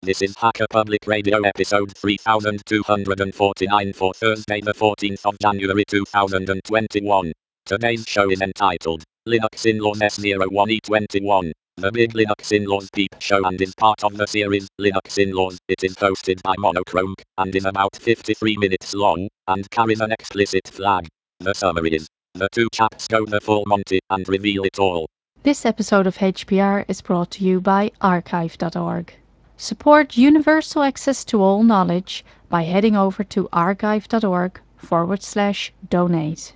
This is Hacker Public Radio episode 3249 for Thursday the 14th of January 2021. Today's show is entitled Linux In-Laws S01E21, the Big Linux In-Laws Peep Show, and is part of the series Linux In-Laws. It is hosted by Monochrome and is about 53 minutes long and carries an explicit flag. The summary is, the two chaps go the full Monty and reveal it all. This episode of HPR is brought to you by archive.org. Support universal access to all knowledge by heading over to archive.org/donate.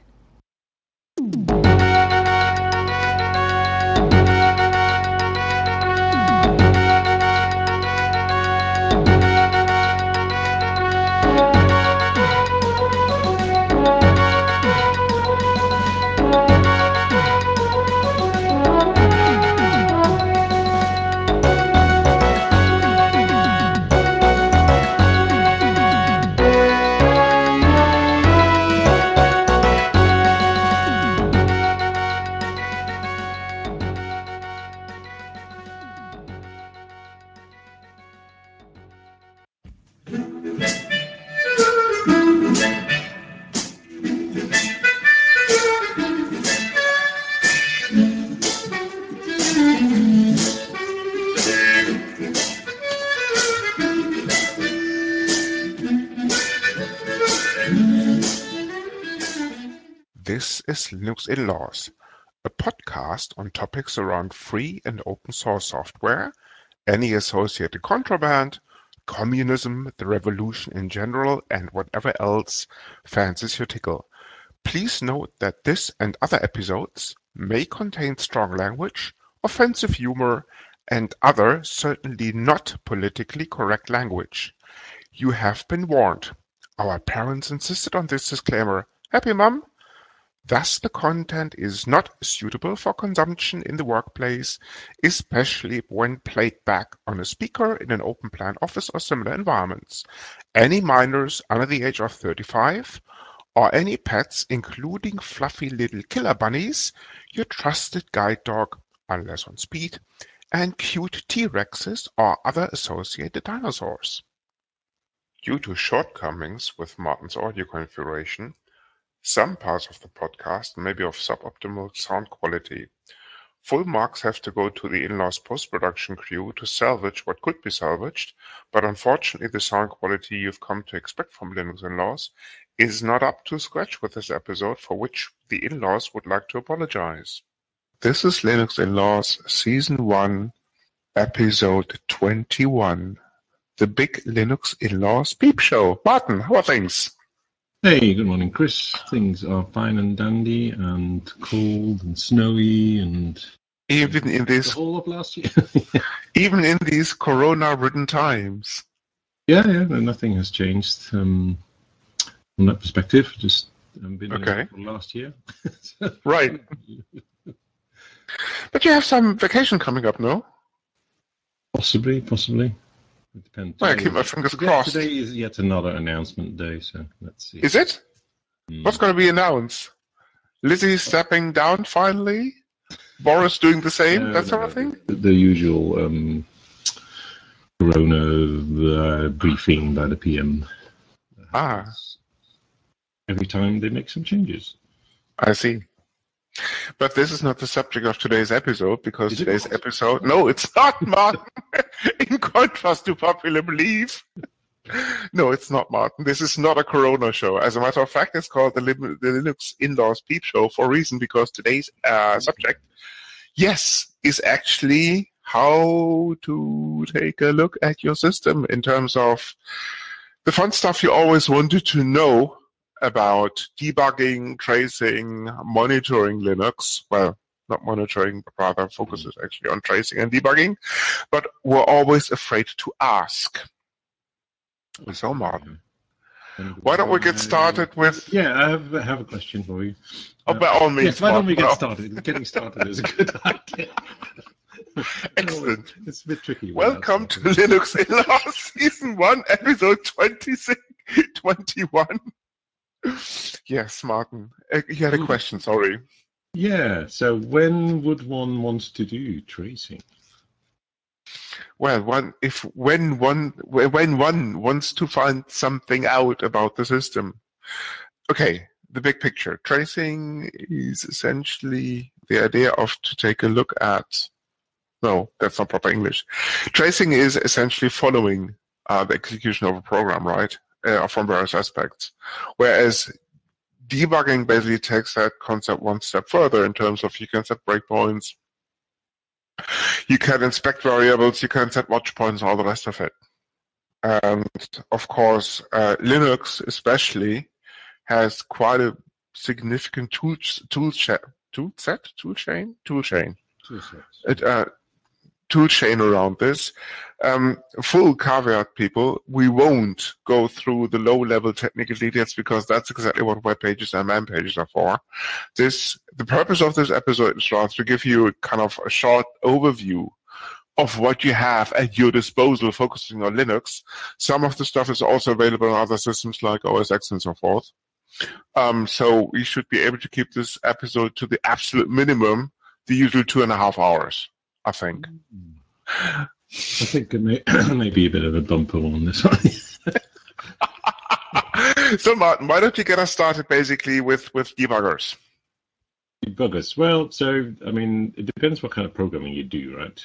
This is Linux In-Laws, a podcast on topics around free and open source software, any associated contraband, communism, the revolution in general, and whatever else fancies your tickle. Please note that this and other episodes may contain strong language, offensive humor, and other certainly not politically correct language. You have been warned. Our parents insisted on this disclaimer. Happy, Mum? Thus, the content is not suitable for consumption in the workplace, especially when played back on a speaker in an open plan office or similar environments. Any minors under the age of 35, or any pets, including fluffy little killer bunnies, your trusted guide dog, unless on speed, and cute T-Rexes or other associated dinosaurs. Due to shortcomings with Martin's audio configuration, some parts of the podcast may be of suboptimal sound quality. Full marks have to go to the In-Laws post-production crew to salvage what could be salvaged, but unfortunately the sound quality you've come to expect from Linux In-Laws is not up to scratch with this episode, for which the In-Laws would like to apologize. This is Linux In-Laws Season 1, Episode 21, the Big Linux In-Laws Peep Show. Martin, how are things? Hey, good morning, Chris. Things are fine and dandy and cold and snowy and Even in the this, whole of last year. even in these corona-ridden times. Yeah, no, nothing has changed from that perspective. Just been Okay. for last year. Right. But you have some vacation coming up, no? Possibly. It depends. Well, I keep my fingers Today, crossed. today is yet another announcement day, so let's see. Is it? What's going to be announced? Lizzie stepping down finally? Boris doing the same? That sort of thing? The usual corona briefing by the PM. Every time they make some changes. I see. But this is not the subject of today's episode, because Is today's it? episode... No, it's not, Martin! In contrast to popular belief. No, it's not, Martin. This is not a Corona show. As a matter of fact, it's called the Linux In-Laws Peep Show for a reason, because today's subject, yes, is actually how to take a look at your system in terms of the fun stuff you always wanted to know about debugging, tracing, monitoring Linux. Well, not monitoring, but rather focuses actually on tracing and debugging, but we're always afraid to ask. So, Martin, why don't we get started with... Yeah, I have a question for you. by all means, yes, why don't we Martin, get started? Getting started is a good idea. Excellent. It's a bit tricky. Welcome to Linux In-Laws Season 1, Episode 21. Yes, Martin. You had a question, sorry. Yeah, so when would one want to do tracing? Well, when one wants to find something out about the system. Okay, the big picture. Tracing is essentially the idea of to take a look at. No, that's not proper English. Tracing is essentially following the execution of a program, right? From various aspects. Whereas debugging basically takes that concept one step further in terms of you can set breakpoints, you can inspect variables, you can set watch points, all the rest of it. And of course, Linux especially has quite a significant tool chain. Tool chain around this. Full caveat, people, we won't go through the low-level technical details because that's exactly what web pages and man pages are for. The purpose of this episode is rather to give you kind of a short overview of what you have at your disposal, focusing on Linux. Some of the stuff is also available on other systems like OS X and so forth. So we should be able to keep this episode to the absolute minimum, the usual 2.5 hours, I think. I think it may be a bit of a bumper on this one. So Martin, why don't you get us started basically with debuggers? Debuggers. Well, so, I mean, it depends what kind of programming you do, right?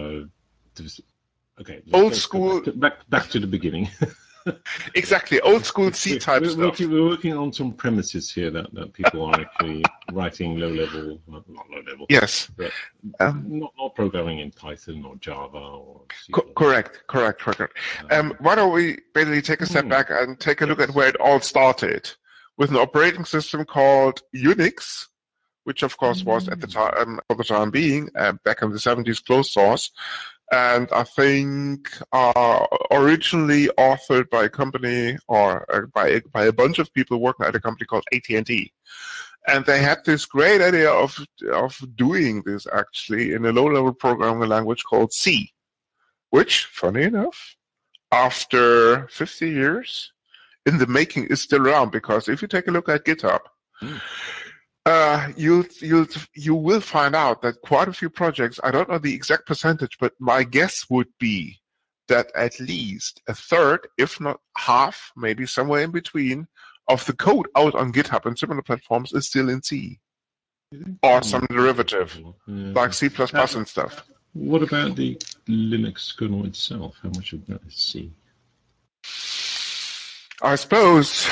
Okay. Old school. Back to the beginning. Exactly, old school C-type stuff. We're working on some premises here that people are actually writing not low level. Yes. But not programming in Python or Java or C++. Correct. Why don't we basically take a step back and take a look at where it all started with an operating system called Unix, which of course was at the time, for the time being, back in the 70s, closed source. And I think originally authored by a company or by a bunch of people working at a company called AT&T. And they had this great idea of doing this actually in a low-level programming language called C, which, funny enough, after 50 years in the making is still around, because if you take a look at GitHub, you will find out that quite a few projects, I don't know the exact percentage, but my guess would be that at least a third, if not half, maybe somewhere in between, of the code out on GitHub and similar platforms is still in C. Or some derivative, like C++ and stuff. What about the Linux kernel itself? How much of that is C? I suppose,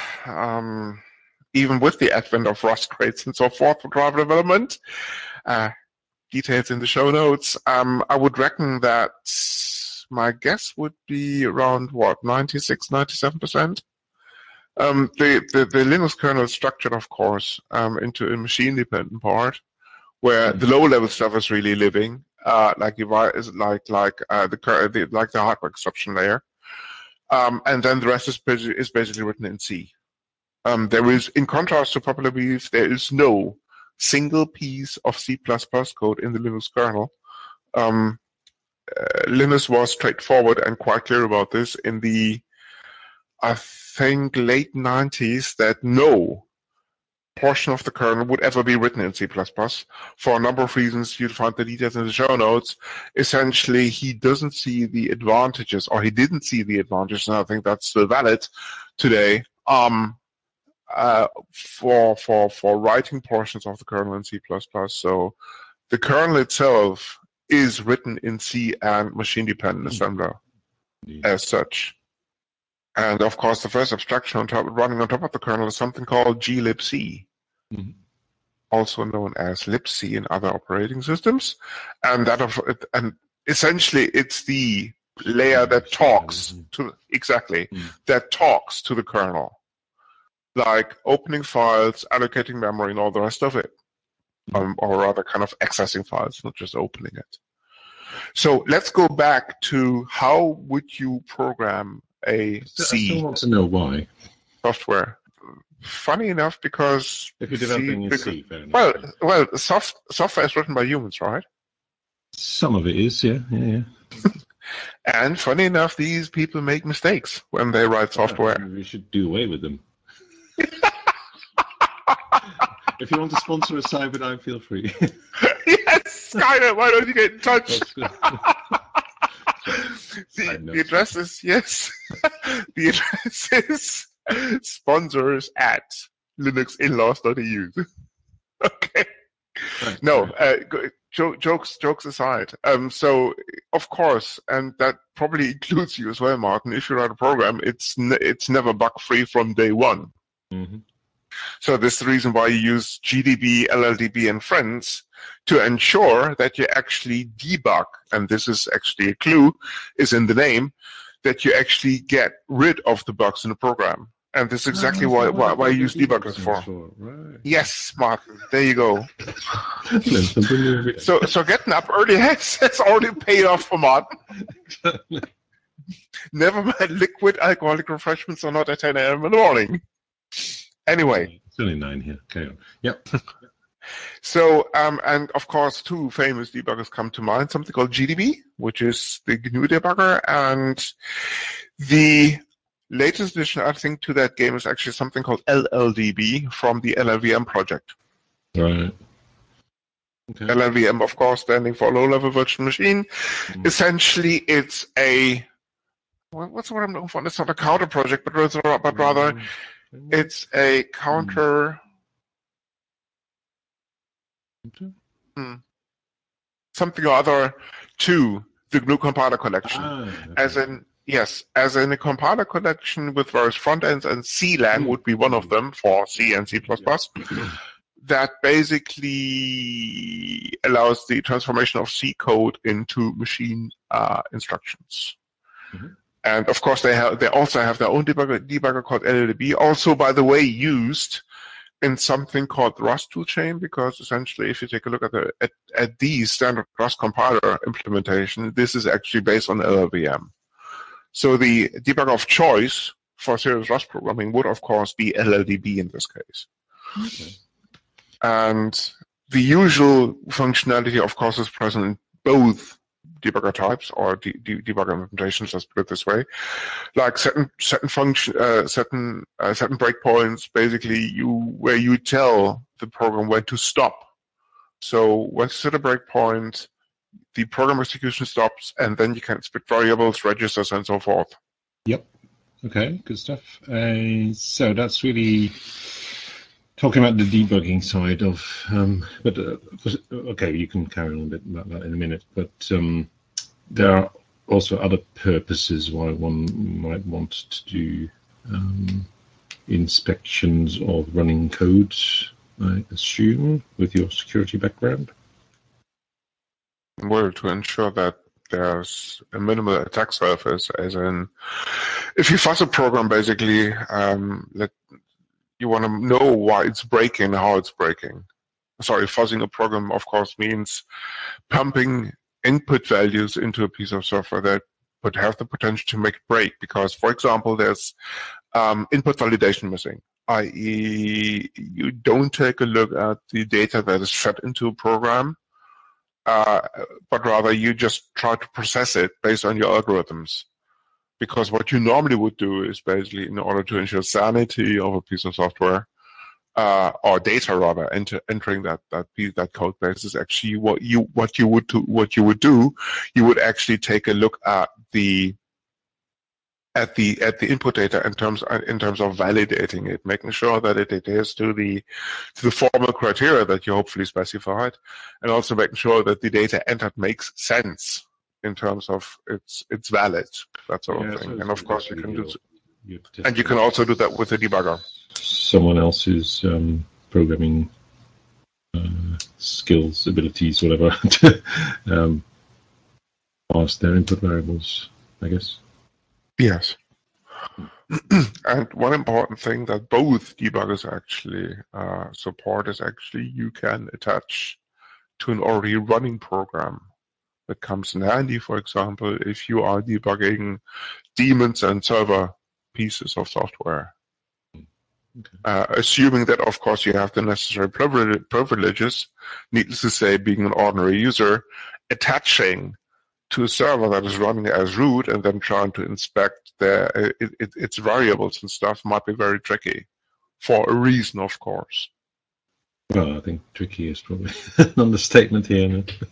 even with the advent of Rust crates and so forth for Java development, details in the show notes, I would reckon that my guess would be around, 96, 97%? The Linux kernel is structured, of course, into a machine-dependent part, where the low-level stuff is really living, like the hardware exception layer, and then the rest is basically written in C. There is, in contrast to popular belief, there is no single piece of C++ code in the Linux kernel. Linus was straightforward and quite clear about this in the, I think, late 90s, that no portion of the kernel would ever be written in C++. For a number of reasons, you'll find the details in the show notes. Essentially, he doesn't see the advantages, or he didn't see the advantages, and I think that's still valid today, for writing portions of the kernel in C++. So the kernel itself is written in C and machine-dependent assembler as such. And of course, the first abstraction running on top of the kernel is something called glibc, also known as libc in other operating systems. And essentially, it's the layer that talks to the kernel, like opening files, allocating memory, and all the rest of it. Or rather kind of accessing files, not just opening it. So let's go back to how would you program a C? I still want to know why. Software. Funny enough, because if you're developing in C, fair enough. Well, software is written by humans, right? Some of it is, yeah. And funny enough, these people make mistakes when they write software. We should do away with them. If you want to sponsor a Cyberdyne, feel free. Yes, Skynet, why don't you get in touch? The address is, yes, the address is sponsors at linuxinlaws.eu. Okay. Right, No, right. jokes aside. So of course, and that probably includes you as well, Martin. If you write a program, it's never bug free from day one. Mm-hmm. So this is the reason why you use GDB, LLDB, and friends to ensure that you actually debug. And this is actually a clue, is in the name, that you actually get rid of the bugs in the program. And this is exactly Is that what why I the use debug debuggers stands for. Right. Yes, Martin. There you go. Learn something new every day. So getting up early has already paid off for Martin. Never mind, liquid alcoholic refreshments are not at 10 a.m. in the morning. Anyway. It's only 9 here. Carry on. Yep. So, and of course, two famous debuggers come to mind. Something called GDB, which is the GNU debugger, and the latest addition, I think, to that game is actually something called LLDB from the LLVM project. Right. Okay. LLVM, of course, standing for low-level virtual machine. Essentially, it's a what's the word I'm looking for? It's not a counter project, but rather it's a counter. Something or other to the GNU compiler collection. Okay. As in a compiler collection with various front ends, and CLang would be one of them for C and C++. That basically allows the transformation of C code into machine instructions. And of course, they also have their own debugger called LLDB. Also, by the way, used in something called Rust toolchain, because essentially, if you take a look at the standard Rust compiler implementation, this is actually based on LLVM. So the debugger of choice for serious Rust programming would, of course, be LLDB in this case. Okay. And the usual functionality, of course, is present in both debugger types or debugger implementations. Let's put it this way: like certain breakpoints, basically where you tell the program when to stop. So once you set a breakpoint, the program execution stops, and then you can split variables, registers, and so forth. Yep. Okay, good stuff. So that's really talking about the debugging side of, okay, you can carry on a bit about that in a minute, but there are also other purposes why one might want to do inspections of running code, I assume, with your security background. Well, to ensure that there's a minimal attack surface, as in, if you fuzz a program, basically, you want to know why it's breaking and how it's breaking. Sorry, fuzzing a program, of course, means pumping input values into a piece of software that would have the potential to make it break. Because, for example, there's input validation missing, i.e., you don't take a look at the data that is fed into a program, but rather you just try to process it based on your algorithms. Because what you normally would do is basically, in order to ensure sanity of a piece of software, or data rather, entering that code base is actually what you would do. You would actually take a look at the input data in terms of validating it, making sure that it adheres to the formal criteria that you hopefully specified, and also making sure that the data entered makes sense in terms of it's valid, that sort of thing. And of course, you can do, and you can also do that with a debugger. Someone else's programming skills, abilities, whatever, past their input variables, I guess. Yes. And one important thing that both debuggers actually support is actually you can attach to an already running program. That comes in handy, for example, if you are debugging daemons and server pieces of software. Okay. Assuming that, of course, you have the necessary privileges, needless to say, being an ordinary user, attaching to a server that is running as root and then trying to inspect its variables and stuff might be very tricky, for a reason, of course. Well, I think tricky is probably an understatement here.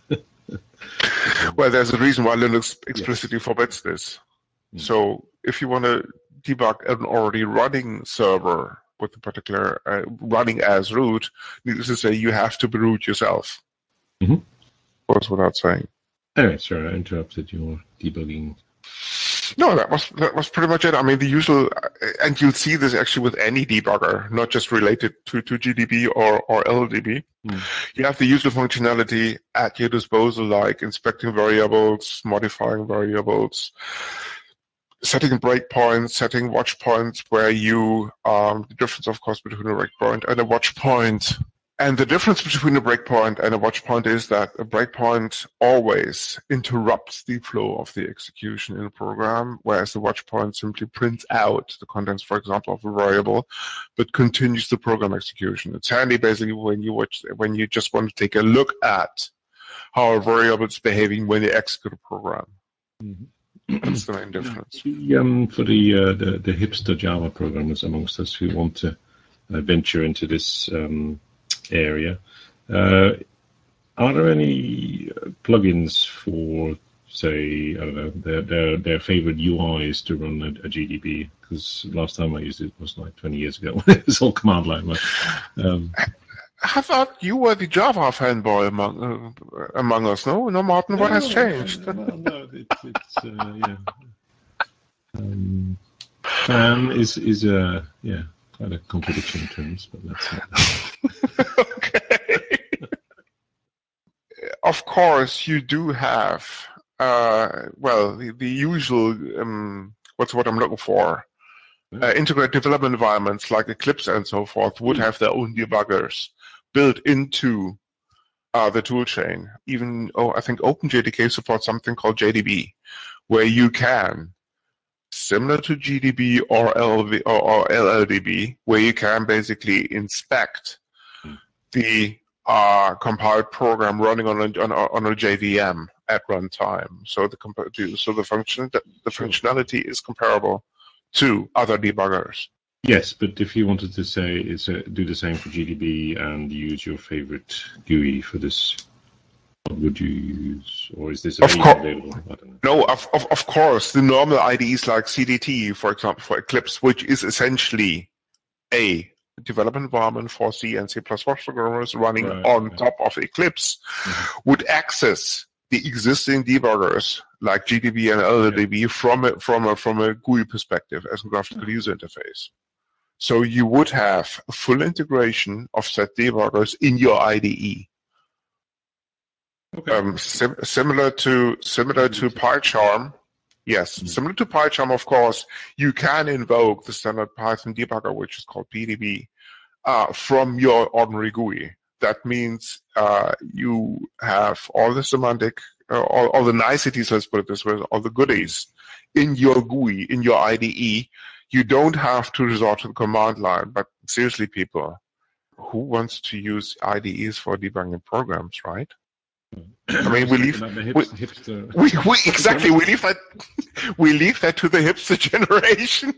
Well, there's a reason why Linux explicitly forbids this. So if you want to debug an already running server with a particular running as root, needless to say, you have to be root yourself. Mhm. Goes without saying. Anyway, sorry, I interrupted your debugging. No, that was pretty much it. I mean, the usual, and you'll see this actually with any debugger, not just related to GDB or LLDB. You have the usual functionality at your disposal, like inspecting variables, modifying variables, setting breakpoints, setting watch points, where you the difference, of course, between a breakpoint and a watch point. And the difference between a breakpoint and a watch point is that a breakpoint always interrupts the flow of the execution in a program, whereas the watch point simply prints out the contents, for example, of a variable, but continues the program execution. It's handy basically when you just want to take a look at how a variable is behaving when you execute a program. That's the main difference. For the hipster Java programmers amongst us who want to venture into this area, are there any plugins for, say, I don't know, their favorite UIs to run a GDB? Because last time I used it was like 20 years ago. It's all command line. I thought you were the Java fanboy among us. No, Martin. What has changed? No, it's yeah. Fan is quite a contradiction in terms, but that's not. Okay. Of course, you do have the usual what's what I'm looking for. Integrated development environments like Eclipse and so forth would have their own debuggers built into the toolchain. Even I think OpenJDK supports something called JDB, where you can, similar to GDB or LLDB, where you can basically inspect the compiled program running on a JVM at runtime. So the functionality is comparable to other debuggers. Yes, but if you wanted to say do the same for GDB and use your favorite GUI for this, what would you use? Or is this available? I don't know. No, of course. The normal IDEs like CDT, for example, for Eclipse, which is essentially a development environment for C and C++ programmers running on top of Eclipse, would access the existing debuggers like GDB and LLDB from a GUI perspective as a graphical user interface. So you would have a full integration of set debuggers in your IDE. Similar to PyCharm. Yes, similar to PyCharm, of course, you can invoke the standard Python debugger, which is called PDB, from your ordinary GUI. That means you have all the semantic, all the niceties, let's put it this way, all the goodies in your GUI, in your IDE. You don't have to resort to the command line. But seriously, people, who wants to use IDEs for debugging programs, right? I mean, we leave that to the hipster generation.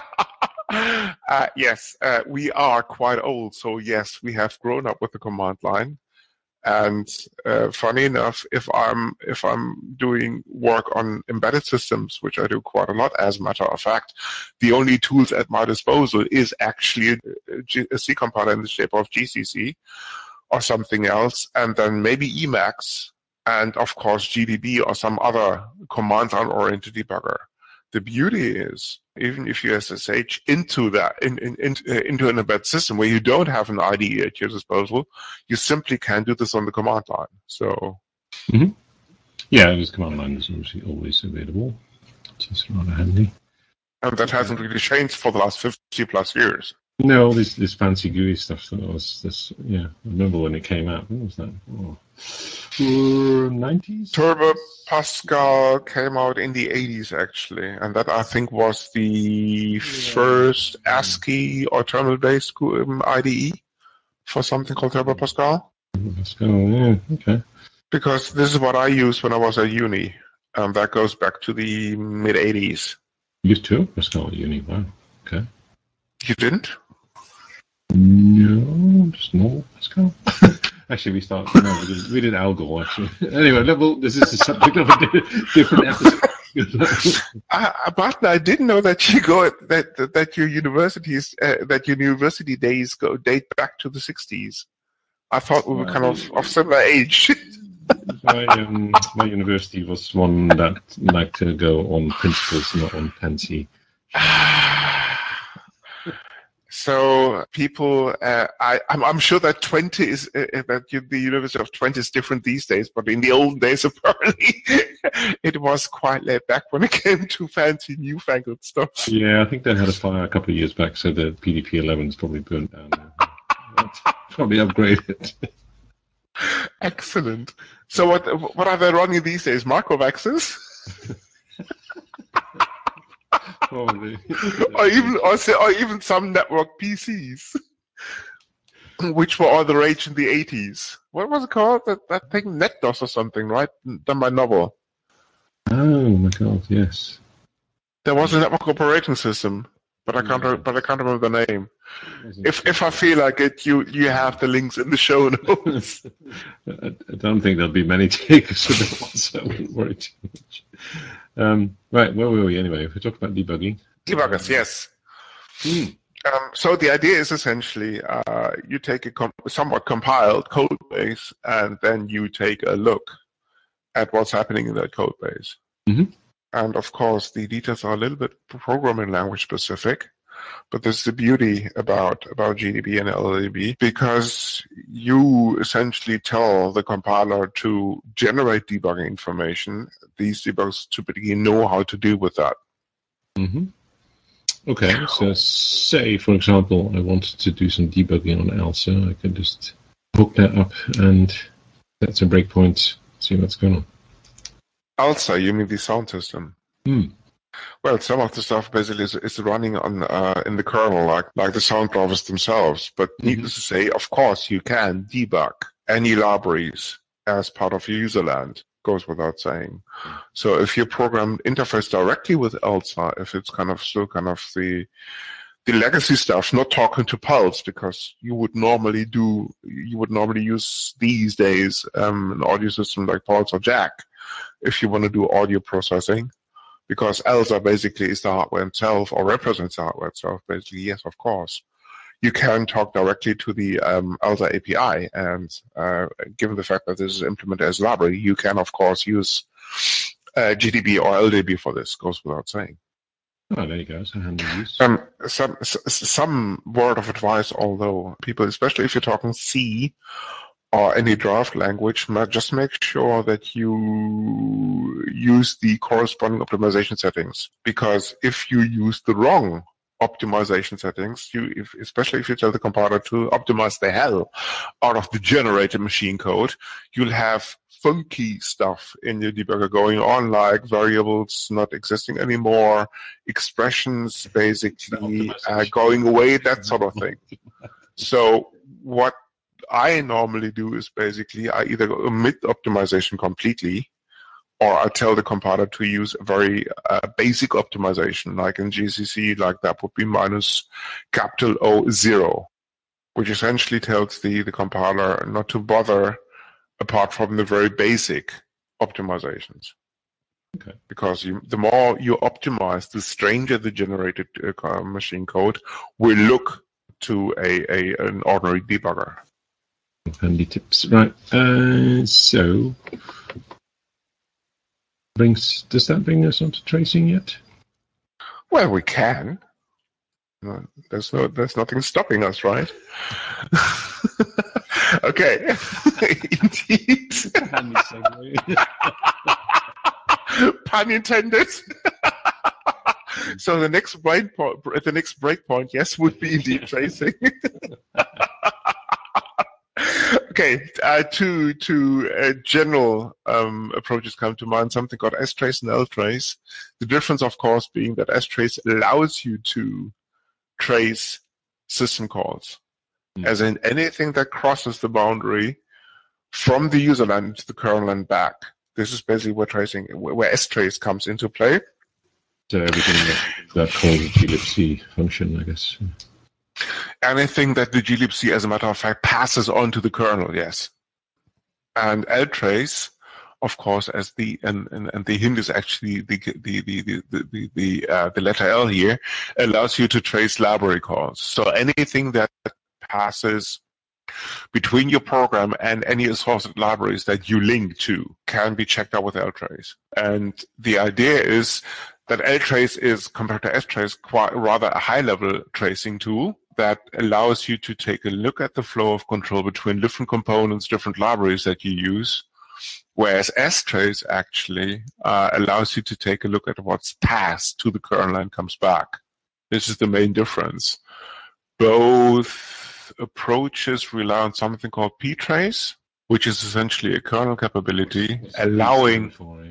Yes, we are quite old, so yes, we have grown up with the command line. And funny enough, if I'm doing work on embedded systems, which I do quite a lot, as a matter of fact, the only tools at my disposal is actually a C compiler in the shape of GCC or something else, and then maybe Emacs, and of course GDB or some other command line-oriented debugger. The beauty is, even if you SSH into that into an embedded system where you don't have an IDE at your disposal, you simply can do this on the command line. So, yeah, this command line is obviously always available. It's rather handy, and that hasn't really changed for the last 50 plus years. No, this fancy GUI stuff. That was this. Yeah, I remember when it came out. When was that? 90s. Turbo Pascal came out in the 80s, actually, and that I think was the first ASCII or terminal-based IDE for something called Turbo Pascal. Pascal, yeah, okay. Because this is what I used when I was at uni, and that goes back to the mid 80s. You used Turbo Pascal at uni? Wow. Okay. You didn't? No, just normal Pascal. Actually, we did Algol, actually. Anyway, this is the subject of a different episode. Martin, I didn't know that that your university days date back to the 60s. I thought we were kind of similar age. My university was one that liked to go on principles, not on fancy. So people, I'm sure that Twente is that the University of Twente is different these days, but in the old days, apparently, it was quite laid back when it came to fancy newfangled stuff. Yeah, I think they had a fire a couple of years back, so the PDP-11 is probably burnt down. Probably upgraded. Excellent. So what are they running these days? Microvaxes? Probably. or even some network PCs, which were all the rage in the 80s. What was it called? That thing, NetDOS or something, right? Done by Novel. Oh my god, yes. There was a network operating system, but I can't remember the name. If I feel like it, you have the links in the show notes. I don't think there'll be many takers for that one, so I wouldn't worry too much. Right, where were we anyway? If we talk about debugging. Debuggers, yes. So the idea is essentially you take a somewhat compiled code base and then you take a look at what's happening in that code base. Mm-hmm. And of course, the details are a little bit programming language specific, but this is the beauty about GDB and LLDB, because you essentially tell the compiler to generate debugging information. These debuggers typically know how to deal with that. Mm-hmm. Okay, so say, for example, I wanted to do some debugging on ELSA. I can just hook that up and set some breakpoints, see what's going on. ELSA, you mean the sound system? Well, some of the stuff basically is running on in the kernel, like the sound drivers themselves. But needless to say, of course, you can debug any libraries as part of your userland. Goes without saying. So if you program interface directly with ELSA, if it's still the legacy stuff, not talking to Pulse, because you would normally use these days an audio system like Pulse or Jack if you want to do audio processing. Because ELSA basically is the hardware itself, or represents the hardware itself. Basically, yes, of course. You can talk directly to the ELSA API, and given the fact that this is implemented as a library, you can, of course, use GDB or LDB for this. Goes without saying. Oh, there you go. So handy use. Some word of advice, although people, especially if you're talking C, or any draft language, just make sure that you use the corresponding optimization settings. Because if you use the wrong optimization settings, especially if you tell the compiler to optimize the hell out of the generated machine code, you'll have funky stuff in your debugger going on, like variables not existing anymore, expressions basically going away, that sort of thing. So what I normally do is basically I either omit optimization completely, or I tell the compiler to use a very basic optimization, like in GCC, like that would be minus capital O 0, which essentially tells the compiler not to bother apart from the very basic optimizations. Okay. Because the more you optimize, the stranger the generated machine code will look to an ordinary debugger. Handy tips, right? So, does that bring us onto tracing yet? Well, we can. There's nothing stopping us, right? Okay. Indeed. Handy segue. Pun intended. So the next breakpoint, yes, would be indeed tracing. Okay, two general approaches come to mind. Something called strace and ltrace. The difference, of course, being that strace allows you to trace system calls, as in anything that crosses the boundary from the userland to the kernel and back. This is basically where strace comes into play. So everything that calls a glibc function, I guess. Anything that the glibc, as a matter of fact, passes on to the kernel, yes. And ltrace, of course, as the and the hint is actually the letter L here, allows you to trace library calls. So anything that passes between your program and any associated libraries that you link to can be checked out with ltrace. And the idea is that ltrace is, compared to strace, quite rather a high-level tracing tool that allows you to take a look at the flow of control between different components, different libraries that you use, whereas strace actually allows you to take a look at what's passed to the kernel and comes back. This is the main difference. Both approaches rely on something called ptrace, which is essentially a kernel capability allowing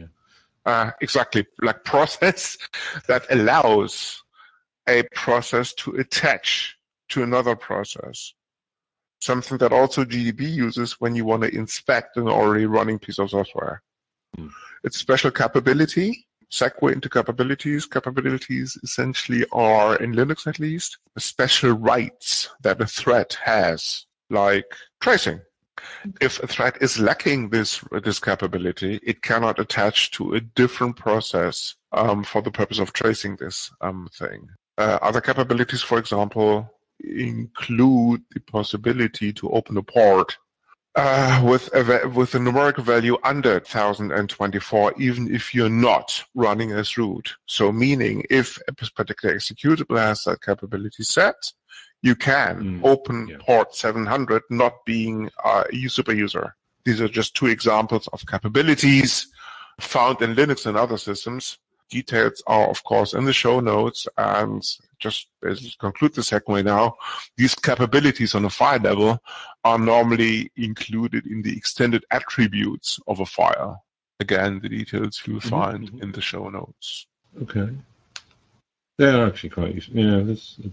exactly like process that allows a process to attach to another process. Something that also GDB uses when you want to inspect an already running piece of software. It's a special capability. Segue into capabilities. Capabilities essentially are, in Linux at least, special rights that a thread has, like tracing. If a thread is lacking this capability, it cannot attach to a different process for the purpose of tracing this thing. Other capabilities, for example, include the possibility to open a port with a numerical value under 1024, even if you're not running as root. So meaning if a particular executable has that capability set, you can open port 700 not being a super user. These are just two examples of capabilities found in Linux and other systems. Details are, of course, in the show notes, and just to conclude the segue now, these capabilities on a file level are normally included in the extended attributes of a file. Again, the details you'll find in the show notes. Okay. They are actually quite useful. Yeah,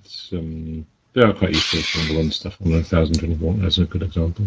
they are quite useful for the one stuff on 1024 as a good example.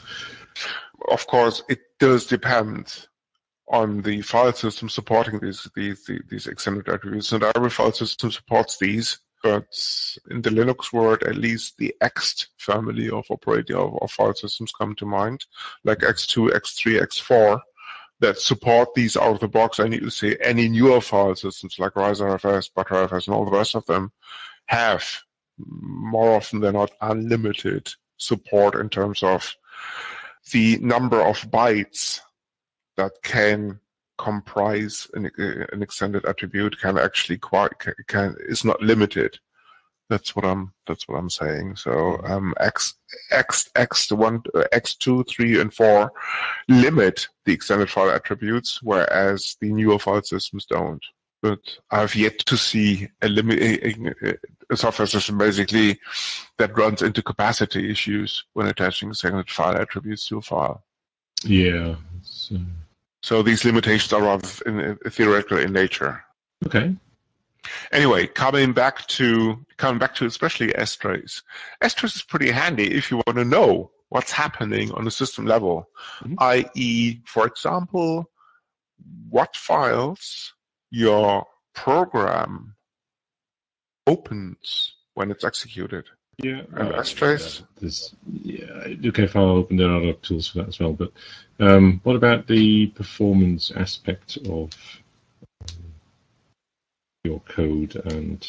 Of course, it does depend on the file system supporting these extended attributes. Not every file system supports these, but in the Linux world, at least the ext family of operating of file systems come to mind, like x2, x3, x4, that support these out of the box. I need to say any newer file systems like RiserFS, ButterFS, and all the rest of them have, more often than not, unlimited support in terms of the number of bytes that can comprise an extended attribute can actually is not limited. That's what I'm saying. So x2, 3, and 4 limit the extended file attributes, whereas the newer file systems don't. But I've yet to see a software system basically that runs into capacity issues when attaching extended file attributes to a file. Yeah. So these limitations are rather theoretical in nature. Okay. Anyway, coming back to especially strace. Strace is pretty handy if you want to know what's happening on a system level, i.e., for example, what files your program opens when it's executed. Yeah. And strace. Okay, file open. There are other tools for that as well. But what about the performance aspect of your code and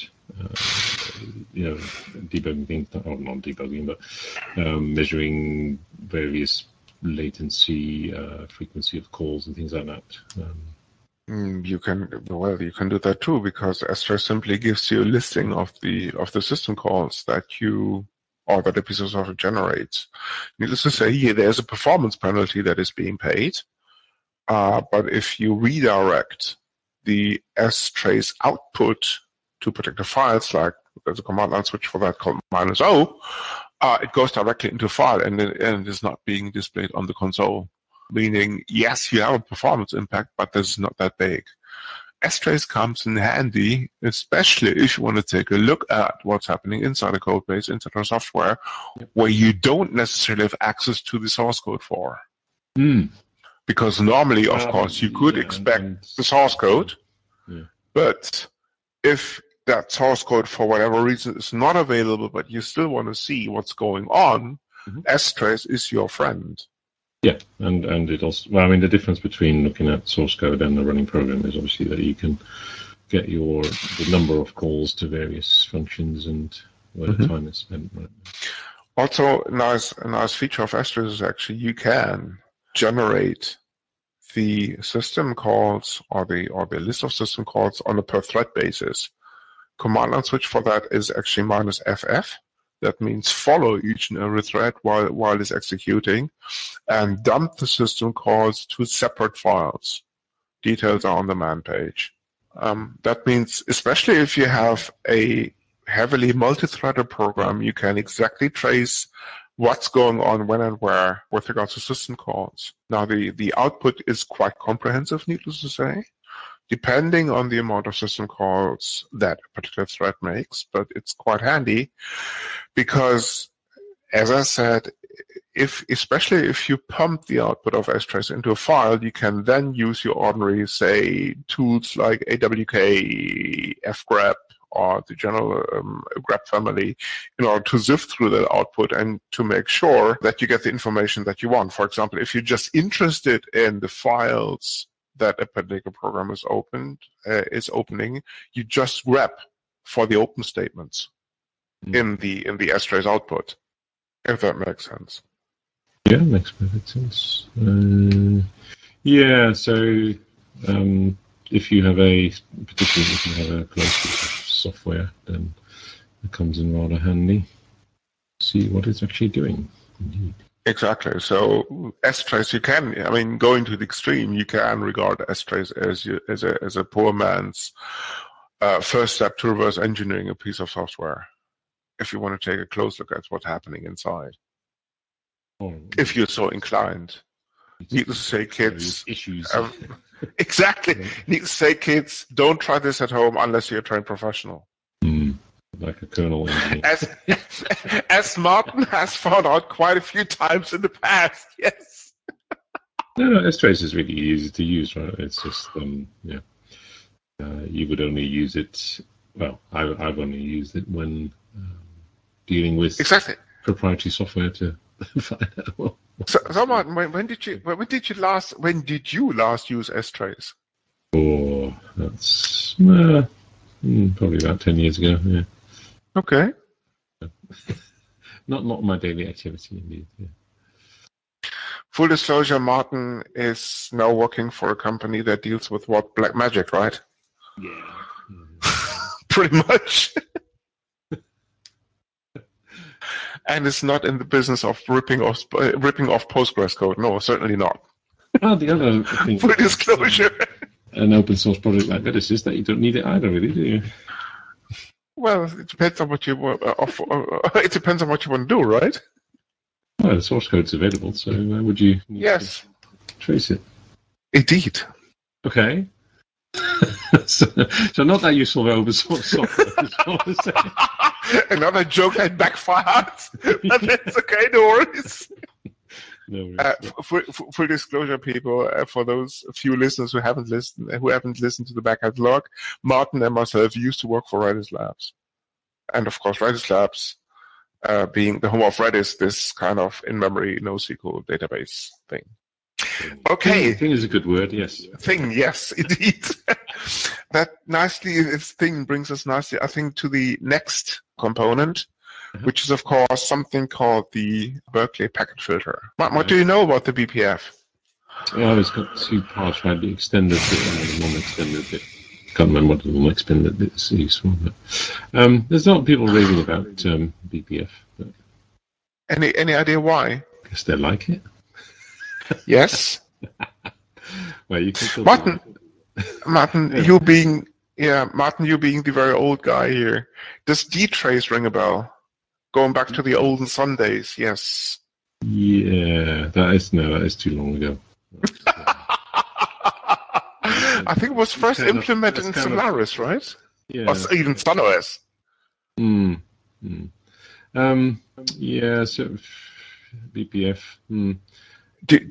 debugging things, or not debugging, but measuring various latency, frequency of calls, and things like that? You can do that too, because strace simply gives you a listing of the system calls that a piece of software generates. Needless to say, here there's a performance penalty that is being paid, but if you redirect the strace output to particular files, like there's a command line switch for that called -o, it goes directly into a file and it is not being displayed on the console. Meaning, yes, you have a performance impact, but this is not that big. strace comes in handy, especially if you want to take a look at what's happening inside a code base, inside our software, where you don't necessarily have access to the source code for. Because normally, of course, you could expect the source code, but if that source code, for whatever reason, is not available, but you still want to see what's going on, strace is your friend. Yeah, and it also, well, I mean, the difference between looking at source code and the running program is obviously that you can get the number of calls to various functions and where the time is spent. Right? Also, a nice feature of Asterisk is actually you can generate the system calls or the list of system calls on a per thread basis. Command line switch for that is actually -FF. That means follow each and every thread while it's executing and dump the system calls to separate files. Details are on the man page. That means, especially if you have a heavily multi-threaded program, you can exactly trace what's going on when and where with regards to system calls. Now, the output is quite comprehensive, needless to say, depending on the amount of system calls that a particular thread makes, but it's quite handy because, as I said, especially if you pump the output of strace into a file, you can then use your ordinary, say, tools like AWK, fgrep, or the general grep family in order to sift through that output and to make sure that you get the information that you want. For example, if you're just interested in the files that a particular program is opening, you just grep for the open statements in the strace output, if that makes sense. Yeah, makes perfect sense. Yeah, so if you have particularly if you have a closed piece of software, then it comes in rather handy. See what it's actually doing. Indeed. Exactly. So strace, you can, I mean, going to the extreme, you can regard strace as a poor man's first step to reverse engineering a piece of software. If you want to take a close look at what's happening inside, if you're so inclined. Needless to say, kids. Issues. Exactly. Needless to say, kids, don't try this at home unless you're a trained professional. Like a kernel engineer. As Martin has found out quite a few times in the past, yes. No, strace is really easy to use, right? It's just, you would only use it, well, I've only used it when dealing with proprietary software to find out what. So Martin, when did you last use strace? Oh, that's probably about 10 years ago. Yeah. Okay. Not my daily activity, indeed. Yeah. Full disclosure: Martin is now working for a company that deals with what? Black magic, right? Yeah. Pretty much. And it's not in the business of ripping off Postgres code. No, certainly not. Well, the other thing. Full disclosure. An open source project like that is just that you don't need it either, really, do you? Well, it depends on what you want. It depends on what you want to do, right? Well, the source code's available, so why would you need to trace it? Indeed. Okay. so not that useful for open source software. Another joke that backfired, but that's okay, no worries. No worries. Full disclosure, people, for those few listeners who haven't listened to the back catalog, Martin and myself used to work for Redis Labs, and of course, Redis Labs, being the home of Redis, this kind of in-memory NoSQL database thing. Okay. Thing is a good word, yes. Thing, yes, indeed. This thing brings us nicely, I think, to the next component, which is, of course, something called the Berkeley packet filter. What do you know about the BPF? Well, it's got two parts, right? The extended bit and the non-extended bit. Can't remember what the non-extended bit is useful. But, there's not people raving about BPF. But any idea why? I guess they like it. Yes. Well, you can still Martin, you being the very old guy here. Does dtrace ring a bell? Going back to the olden Sundays, yes. Yeah, that is too long ago. I think it was first implemented in Solaris, right? Yeah. Or even SunOS. Yeah, so BPF.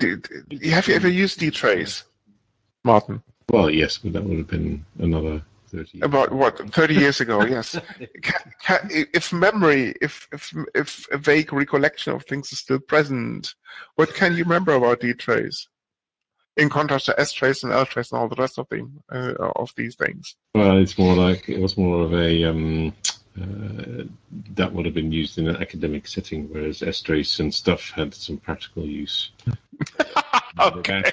Have you ever used dtrace, Martin? Well, yes, but that would have been another 30 years About ago. what, 30 years ago? Yes. If memory, if a vague recollection of things is still present, what can you remember about D trace? In contrast to S trace and L trace and all the rest of these things. Well, it's more like it was more of a that would have been used in an academic setting, whereas S-trace and stuff had some practical use. Okay.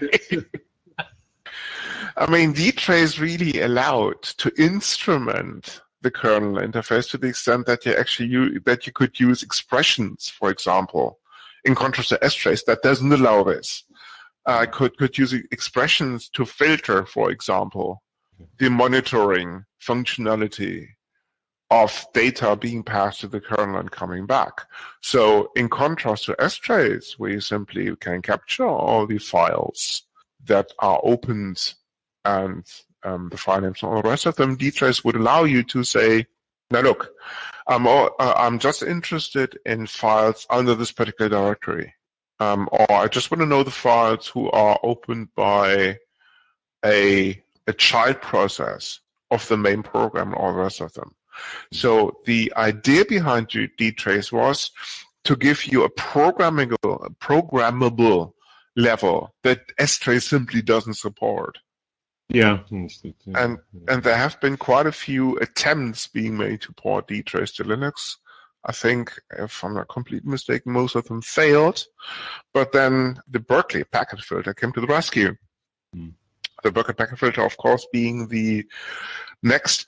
I mean, D-trace really allowed to instrument the kernel interface to the extent that you could use expressions, for example, in contrast to S-trace that doesn't allow this. Could use expressions to filter, for example, the monitoring functionality of data being passed to the kernel and coming back. So in contrast to S-trace, where you simply can capture all the files that are opened and the file names and all the rest of them, D-trace would allow you to say, now look, I'm just interested in files under this particular directory. Or I just want to know the files who are opened by a child process of the main program and all the rest of them. So the idea behind D-trace was to give you a programmable level that S-trace simply doesn't support. Yeah. And there have been quite a few attempts being made to port D-trace to Linux. I think, if I'm not completely mistaken, most of them failed. But then the Berkeley packet filter came to the rescue. The Berkeley packet filter, of course, being the next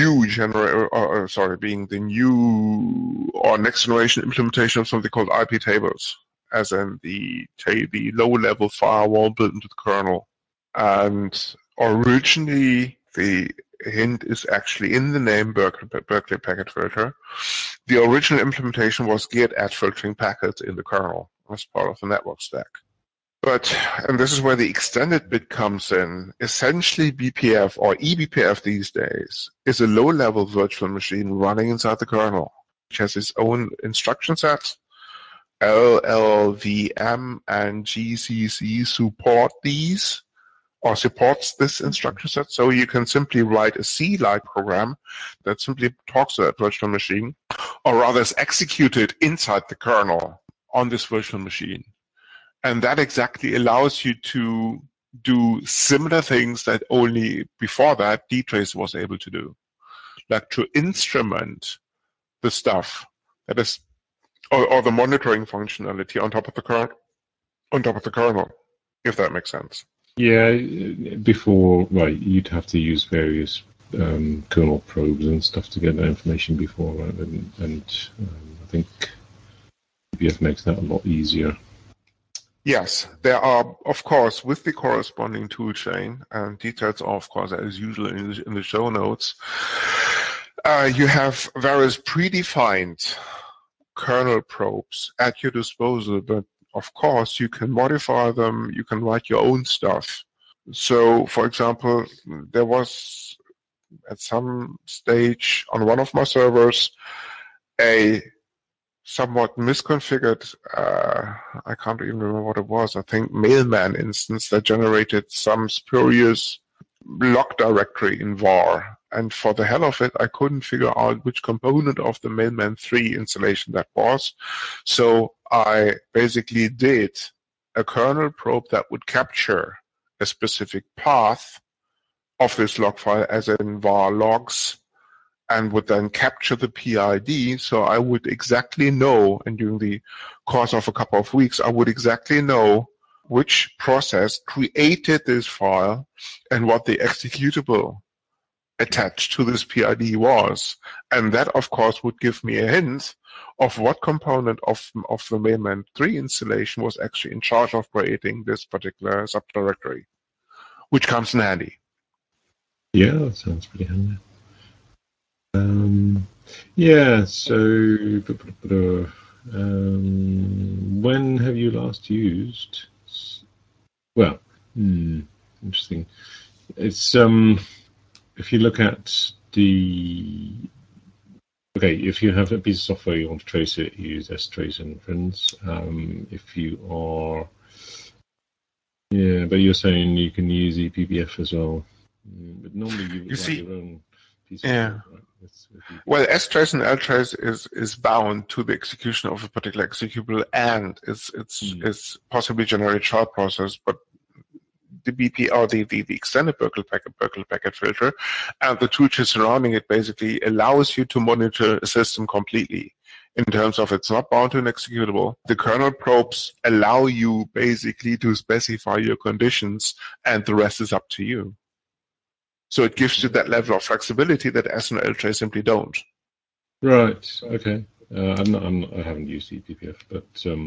being the new or next generation implementation of something called IP tables, as in the low-level firewall built into the kernel. And originally, the hint is actually in the name Berkeley packet filter. The original implementation was geared at filtering packets in the kernel as part of the network stack. But, and this is where the extended bit comes in, essentially BPF or eBPF these days is a low-level virtual machine running inside the kernel, which has its own instruction set. LLVM and GCC support these, or supports this instruction set, so you can simply write a C-like program that simply talks to that virtual machine, or rather is executed inside the kernel on this virtual machine. And that exactly allows you to do similar things that only before that D-trace was able to do, like to instrument the stuff that is, or the monitoring functionality on top of the kernel, if that makes sense. Yeah, before, right, you'd have to use various kernel probes and stuff to get that information before, right? And I think BPF makes that a lot easier. Yes, there are, of course, with the corresponding toolchain, and details are, of course, as usual in the show notes, you have various predefined kernel probes at your disposal, but of course you can modify them, you can write your own stuff. So, for example, there was at some stage on one of my servers a somewhat misconfigured, I can't even remember what it was, I think Mailman instance that generated some spurious log directory in var. And for the hell of it, I couldn't figure out which component of the Mailman 3 installation that was. So I basically did a kernel probe that would capture a specific path of this log file, as in var logs, and would then capture the PID, so I would exactly know, and during the course of a couple of weeks, I would exactly know which process created this file and what the executable attached to this PID was. And that, of course, would give me a hint of what component of the Mailman 3 installation was actually in charge of creating this particular subdirectory, which comes in handy. Yeah, that sounds pretty handy. Yeah, so when have you last used? Well, interesting. It's if you look at the if you have a piece of software you want to trace it, you use S-trace and friends. If you are, but you're saying you can use eBPF as well. But normally you write your own piece of Yeah. code, right? With EBPF. Well, strace and ltrace is bound to the execution of a particular executable, and it's possibly generate child process, but the BP or the extended Berkeley packet filter and the toolkit surrounding it basically allows you to monitor a system completely in terms of it's not bound to an executable. The kernel probes allow you basically to specify your conditions, and the rest is up to you. So it gives you that level of flexibility that S and ltrace simply don't. Right. Okay. I haven't used eBPF, but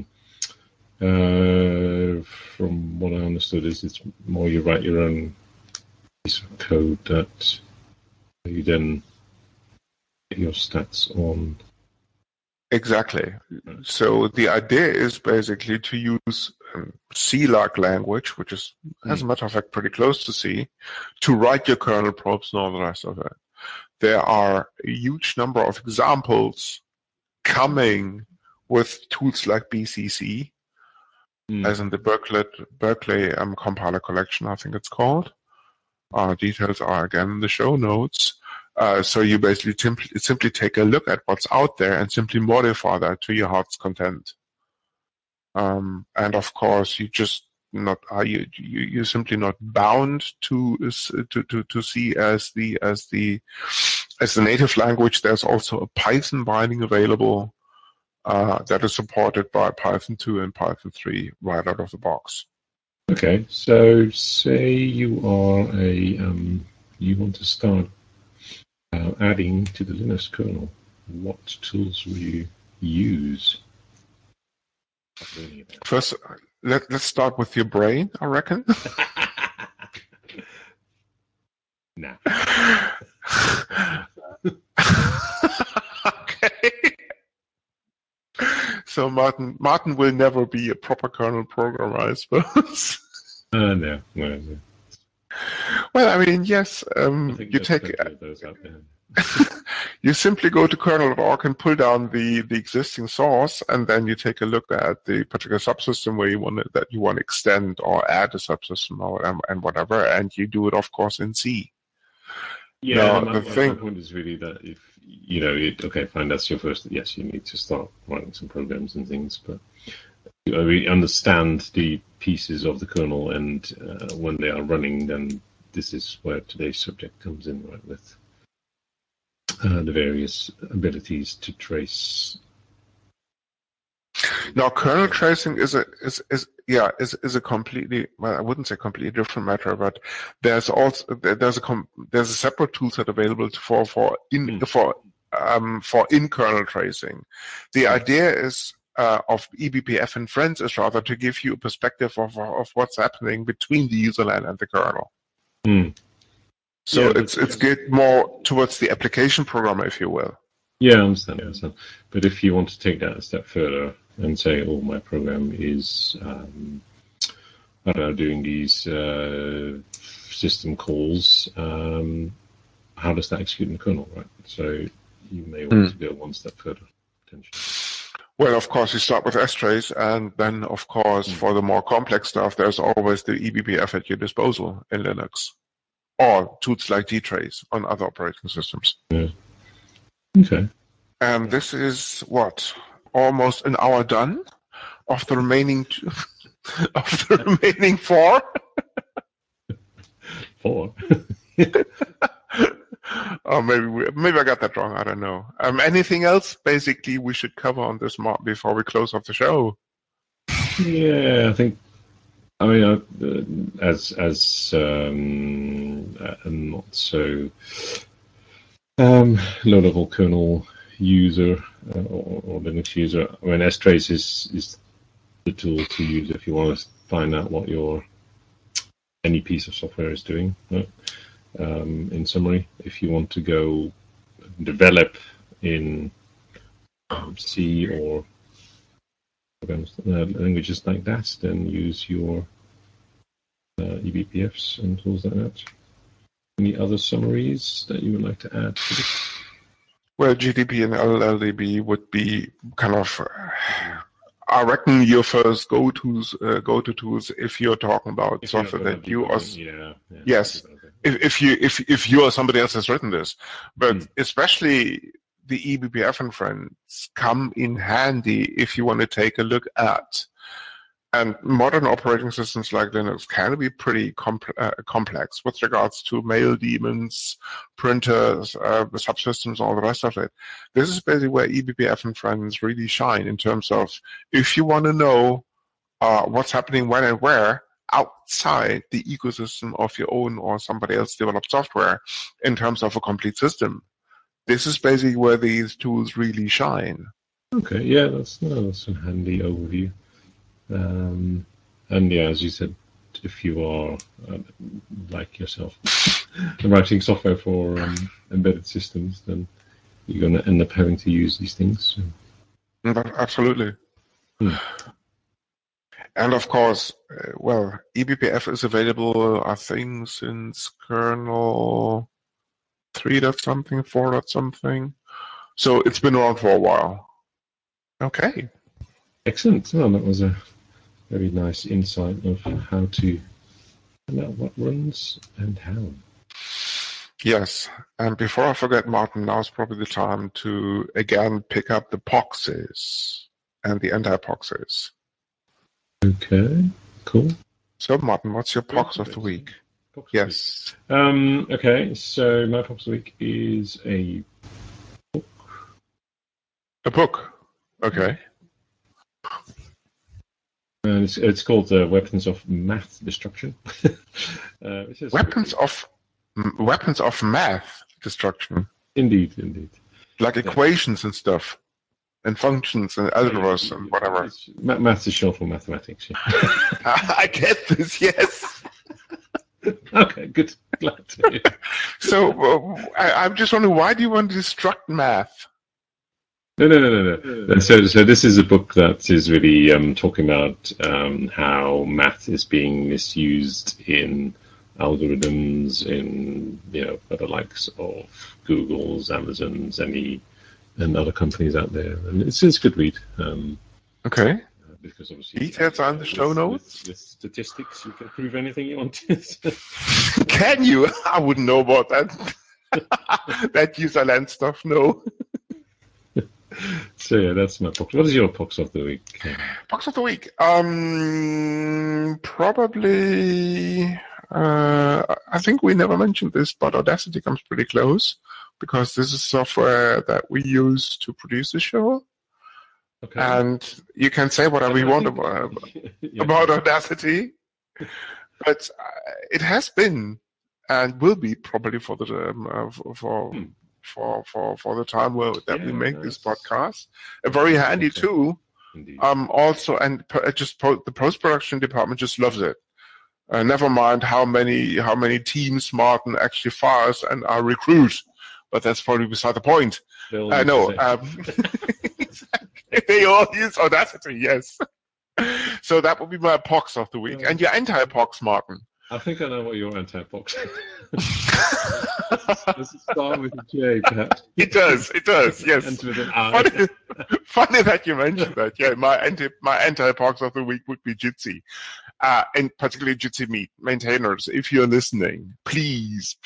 from what I understood, it's more you write your own piece of code that you then get your stats on. Exactly. So the idea is basically to use C-like language, which is, as a matter of fact, pretty close to C, to write your kernel probes and all the rest of it. There are a huge number of examples coming with tools like BCC, as in the Berkeley compiler collection, I think it's called. Details are again in the show notes. So you basically simply take a look at what's out there and simply modify that to your heart's content. And of course, you're simply not bound to see as the native language. There's also a Python binding available that is supported by Python 2 and Python 3 right out of the box. Okay, so say you are you want to start adding to the Linux kernel. What tools will you use? First, let's start with your brain, I reckon. Nah. Okay. So Martin will never be a proper kernel programmer, I suppose. No. Well, I mean, yes. You take those out there. You simply go to kernel.org and pull down the existing source, and then you take a look at the particular subsystem where you want to extend or add a subsystem and whatever, and you do it, of course, in C. Yeah, my point is really that if okay, fine, that's your first. Yes, you need to start writing some programs and things, but we understand the pieces of the kernel, and when they are running, then this is where today's subject comes in, right? With the various abilities to trace. Now, kernel tracing is a completely, well, I wouldn't say completely different matter, but there's a separate tool set available for in kernel tracing. The idea is of eBPF and friends is rather to give you a perspective of what's happening between the userland and the kernel. So it's geared more towards the application programmer, if you will. Yeah, I understand. But if you want to take that a step further and say, oh, my program is, I don't know, doing these system calls, how does that execute in the kernel, right? So you may want to go one step further, potentially. Well, of course, you start with strace, and then, of course, for the more complex stuff, there's always the eBPF at your disposal in Linux, or tools like dtrace on other operating systems. Yeah. Okay. And this is what, almost an hour done of the remaining four. 4. Or maybe I got that wrong. I don't know. Anything else? Basically, we should cover on this before we close off the show. Yeah, I think. I mean, as a not so low-level kernel user or Linux user, I mean, strace is the tool to use if you want to find out what any piece of software is doing. Right? In summary, if you want to go develop in C or languages like that, then use your eBPFs and tools like that. Any other summaries that you would like to add to this? Well, GDP and LLDB would be kind of, I reckon, your first go-to tools if you're talking about software that you are. Yeah. Yes. if you or somebody else has written this, but especially the eBPF and friends come in handy if you want to take a look at. And modern operating systems like Linux can be pretty complex with regards to mail daemons, printers, subsystems, all the rest of it. This is basically where eBPF and friends really shine in terms of if you want to know what's happening when and where outside the ecosystem of your own or somebody else developed software in terms of a complete system. This is basically where these tools really shine. Okay, yeah, that's a handy overview. And yeah, as you said, if you are like yourself writing software for embedded systems, then you're going to end up having to use these things. Absolutely. And of course, well, eBPF is available, I think, since kernel 3 dot something, 4 dot something. So it's been around for a while. Okay. Excellent. Well, that was a very nice insight of how to find out what runs and how. Yes. And before I forget, Martin, now is probably the time to again pick up the POXes and the anti-POXes. Okay, cool. So, Martin, what's your POX of the week? Yes. Okay, so my POX of the week is a book. A book. Okay. And it's called Weapons of Math Destruction. Weapons of math destruction. Indeed. Like equations and stuff, and functions and algebras and whatever. Maths is short for mathematics. Yeah. I get this. Yes. Okay, good. Glad to hear. So I'm just wondering, why do you want to destruct math? No. So this is a book that is really talking about how math is being misused in algorithms, in by the likes of Google's, Amazon's, and other companies out there, and it's a good read. Okay. Because obviously details are in the show notes. With statistics, you can prove anything you want. Can you? I wouldn't know about that. That user land stuff. No. So yeah, that's my POX. What is your POX of the week? POX of the week. Probably. I think we never mentioned this, but Audacity comes pretty close because this is software that we use to produce the show. Okay. And you can say whatever you want about Audacity, but it has been and will be probably for the for the time that we make this podcast. Very handy too. Also, and just the post-production department just loves it. Never mind how many teams Martin actually fires and recruits, but that's probably beside the point. No, they all use Audacity, yes. So that would be my POX of the week. And your anti-POX, Martin. I think I know what your anti-POX is. Does it start with a J, perhaps? It does, yes. Ends with an I. Funny that you mentioned that. Yeah, my anti-POX of the week would be Jitsi. And particularly Jitsi Meet maintainers, if you're listening, please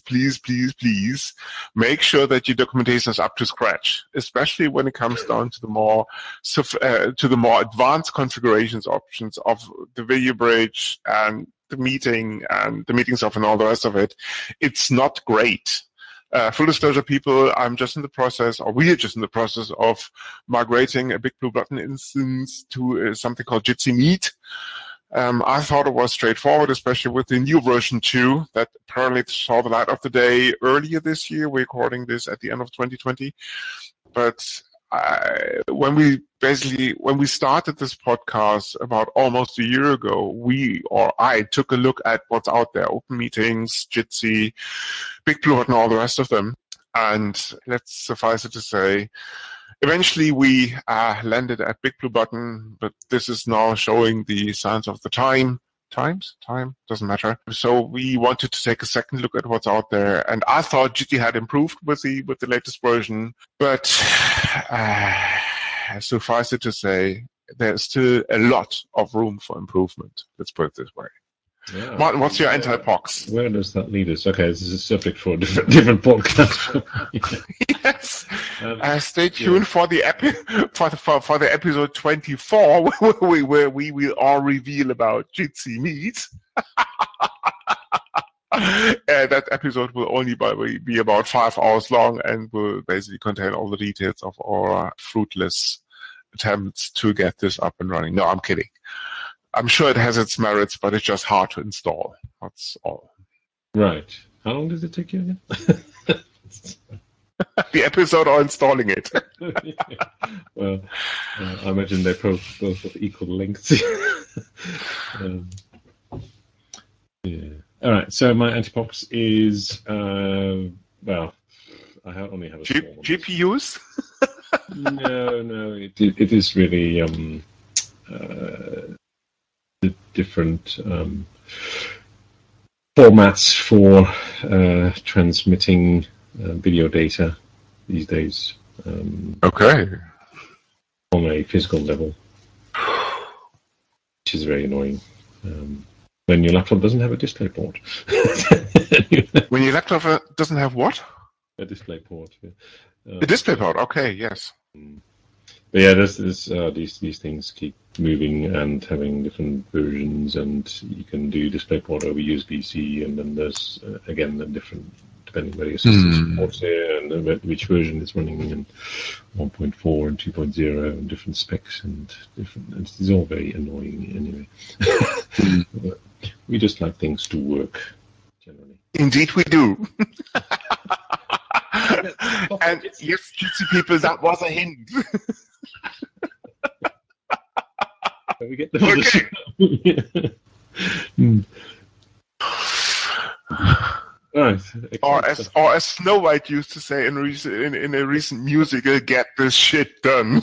make sure that your documentation is up to scratch, especially when it comes down to the more advanced configurations options of the video bridge and the meeting and the meeting stuff and all the rest of it. It's not great. Full disclosure, people, we are just in the process of migrating a Big Blue Button instance to something called Jitsi Meet. I thought it was straightforward, especially with the new version 2 that apparently saw the light of the day earlier this year. We're recording this at the end of 2020. But when we started this podcast about almost a year ago, I took a look at what's out there, Open Meetings, Jitsi, Big Blue and all the rest of them. And let's suffice it to say, eventually we landed at Big Blue Button, but this is now showing the signs of the time. Time? Doesn't matter. So we wanted to take a second look at what's out there, and I thought Jitsi had improved with the latest version, but suffice it to say, there's still a lot of room for improvement. Let's put it this way. Yeah. Martin, what's your anti-pox? Where does that lead us? Okay, this is a subject for a different podcast. Yes. Stay tuned for the for the episode 24 where we will all reveal about Jitsi meat. That episode will only be about 5 hours long and will basically contain all the details of our fruitless attempts to get this up and running. No, I'm kidding. I'm sure it has its merits, but it's just hard to install. That's all. Right. How long does it take you again? The episode or installing it? Well, I imagine they're both of equal length. Yeah. All right. So my antipox is well, I only have a small one. GPUs? No. It is really the different formats for transmitting video data these days. Okay. On a physical level, which is very annoying. When your laptop doesn't have a display port. When your laptop doesn't have what? A display port. Yeah. A display port. Okay. Yes. But yeah, these things keep moving and having different versions, and you can do DisplayPort over USB-C, and then there's again the different depending where your system supports it and which version is running, and 1.4 and 2.0 and different specs and different. It's all very annoying anyway. But we just like things to work generally. Indeed, we do. And yes, Jitsi people, that was a hint. We get the Right. Or as Snow White used to say in a recent musical, "Get this shit done."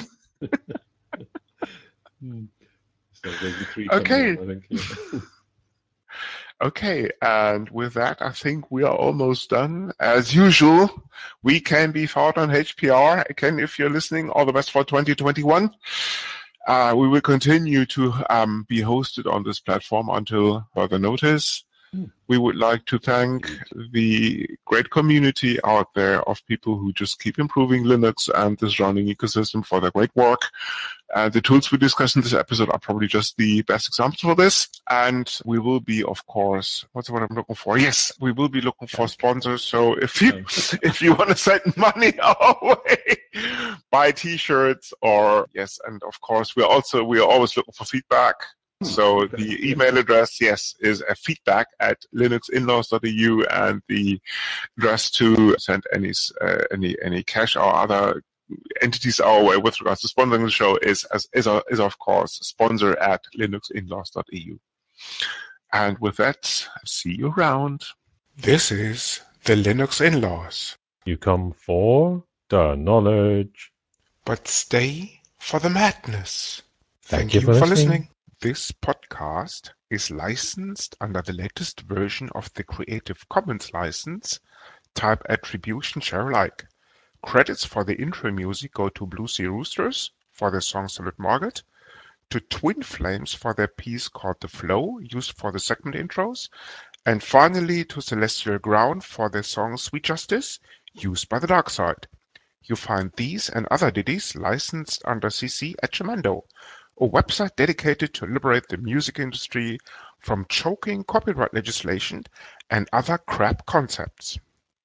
So there's the 3 Okay. I think. Yeah. Okay, and with that, I think we are almost done. As usual, we can be found on HPR. Again, if you're listening, all the best for 2021. We will continue to be hosted on this platform until further notice. We would like to thank the great community out there of people who just keep improving Linux and the surrounding ecosystem for their great work. The tools we discussed in this episode are probably just the best examples for this. And we will be, of course, what's the word I'm looking for? Yes, we will be looking for sponsors. So if you want to send money our way, buy T-shirts or yes, and of course we are always looking for feedback. So the email address, yes, is feedback@linuxinlaws.eu, and the address to send any cash or other entities our way with regards to sponsoring the show is of course sponsor@linuxinlaws.eu. And with that, see you around. This is the Linux In-Laws. You come for the knowledge. But stay for the madness. Thank you for listening. This podcast is licensed under the latest version of the Creative Commons license, type Attribution Share Alike. Credits for the intro music go to Blue Sea Roosters for their song Solid Market, to Twin Flames for their piece called The Flow, used for the segment intros, and finally to Celestial Ground for their song Sweet Justice, used by the Dark Side. You find these and other ditties licensed under CC at Jamendo, a website dedicated to liberate the music industry from choking copyright legislation and other crap concepts.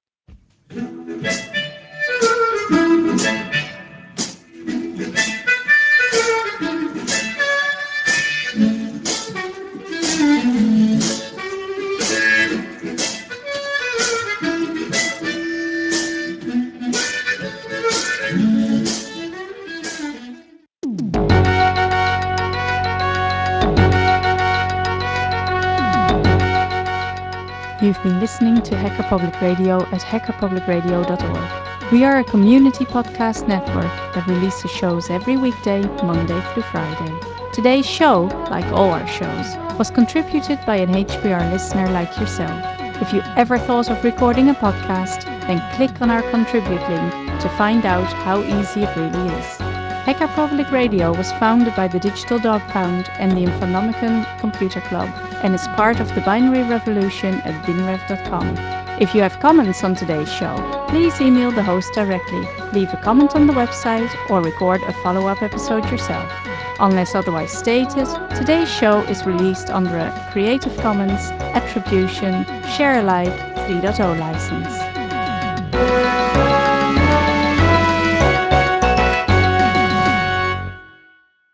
You've been listening to Hacker Public Radio at hackerpublicradio.org. We are a community podcast network that releases shows every weekday, Monday through Friday. Today's show, like all our shows, was contributed by an HPR listener like yourself. If you ever thought of recording a podcast, then click on our contribute link to find out how easy it really is. Hacker Public Radio was founded by the Digital Dog Pound and the Infonomicon Computer Club and is part of the binary revolution at binrev.com. If you have comments on today's show, please email the host directly, leave a comment on the website, or record a follow-up episode yourself. Unless otherwise stated, today's show is released under a Creative Commons Attribution Share Alike 3.0 license.